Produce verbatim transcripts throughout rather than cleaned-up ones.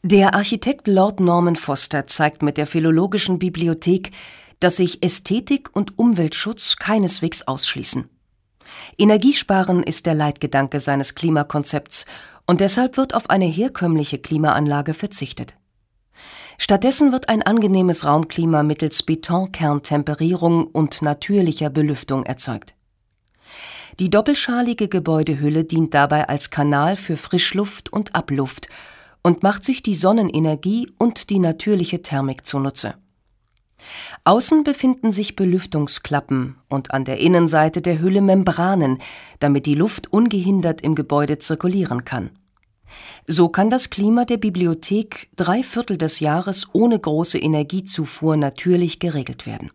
Der Architekt Lord Norman Foster zeigt mit der Philologischen Bibliothek, dass sich Ästhetik und Umweltschutz keineswegs ausschließen. Energiesparen ist der Leitgedanke seines Klimakonzepts und deshalb wird auf eine herkömmliche Klimaanlage verzichtet. Stattdessen wird ein angenehmes Raumklima mittels Betonkerntemperierung und natürlicher Belüftung erzeugt. Die doppelschalige Gebäudehülle dient dabei als Kanal für Frischluft und Abluft und macht sich die Sonnenenergie und die natürliche Thermik zunutze. Außen befinden sich Belüftungsklappen und an der Innenseite der Hülle Membranen, damit die Luft ungehindert im Gebäude zirkulieren kann. So kann das Klima der Bibliothek drei Viertel des Jahres ohne große Energiezufuhr natürlich geregelt werden.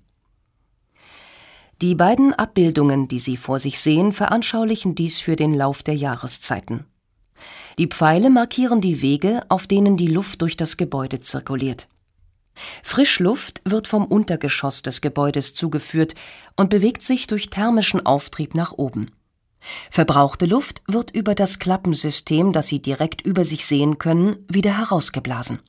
Die beiden Abbildungen, die Sie vor sich sehen, veranschaulichen dies für den Lauf der Jahreszeiten. Die Pfeile markieren die Wege, auf denen die Luft durch das Gebäude zirkuliert. Frischluft wird vom Untergeschoss des Gebäudes zugeführt und bewegt sich durch thermischen Auftrieb nach oben. Verbrauchte Luft wird über das Klappensystem, das Sie direkt über sich sehen können, wieder herausgeblasen.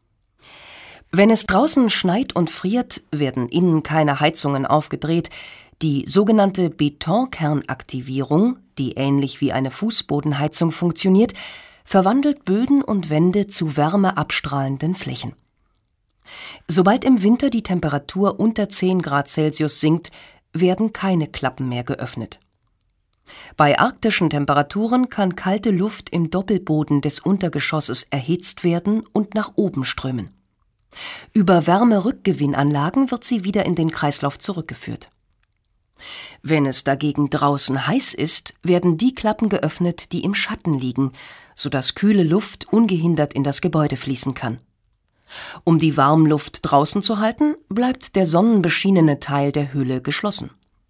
Wenn es draußen schneit und friert, werden innen keine Heizungen aufgedreht. Die sogenannte Betonkernaktivierung, die ähnlich wie eine Fußbodenheizung funktioniert, verwandelt Böden und Wände zu wärmeabstrahlenden Flächen. Sobald im Winter die Temperatur unter zehn Grad Celsius sinkt, werden keine Klappen mehr geöffnet. Bei arktischen Temperaturen kann kalte Luft im Doppelboden des Untergeschosses erhitzt werden und nach oben strömen. Über Wärmerückgewinnanlagen wird sie wieder in den Kreislauf zurückgeführt. Wenn es dagegen draußen heiß ist, werden die Klappen geöffnet, die im Schatten liegen, sodass kühle Luft ungehindert in das Gebäude fließen kann. Um die Warmluft draußen zu halten, bleibt der sonnenbeschienene Teil der Hülle geschlossen.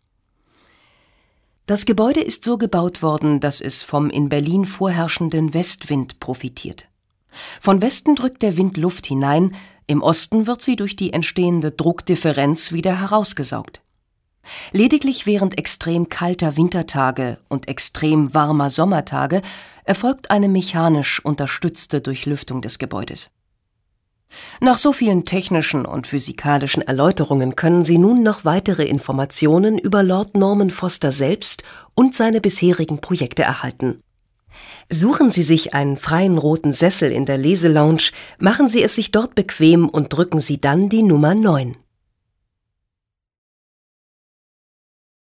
Das Gebäude ist so gebaut worden, dass es vom in Berlin vorherrschenden Westwind profitiert. Von Westen drückt der Wind Luft hinein, im Osten wird sie durch die entstehende Druckdifferenz wieder herausgesaugt. Lediglich während extrem kalter Wintertage und extrem warmer Sommertage erfolgt eine mechanisch unterstützte Durchlüftung des Gebäudes. Nach so vielen technischen und physikalischen Erläuterungen können Sie nun noch weitere Informationen über Lord Norman Foster selbst und seine bisherigen Projekte erhalten. Suchen Sie sich einen freien roten Sessel in der Leselounge, machen Sie es sich dort bequem und drücken Sie dann die Nummer neun.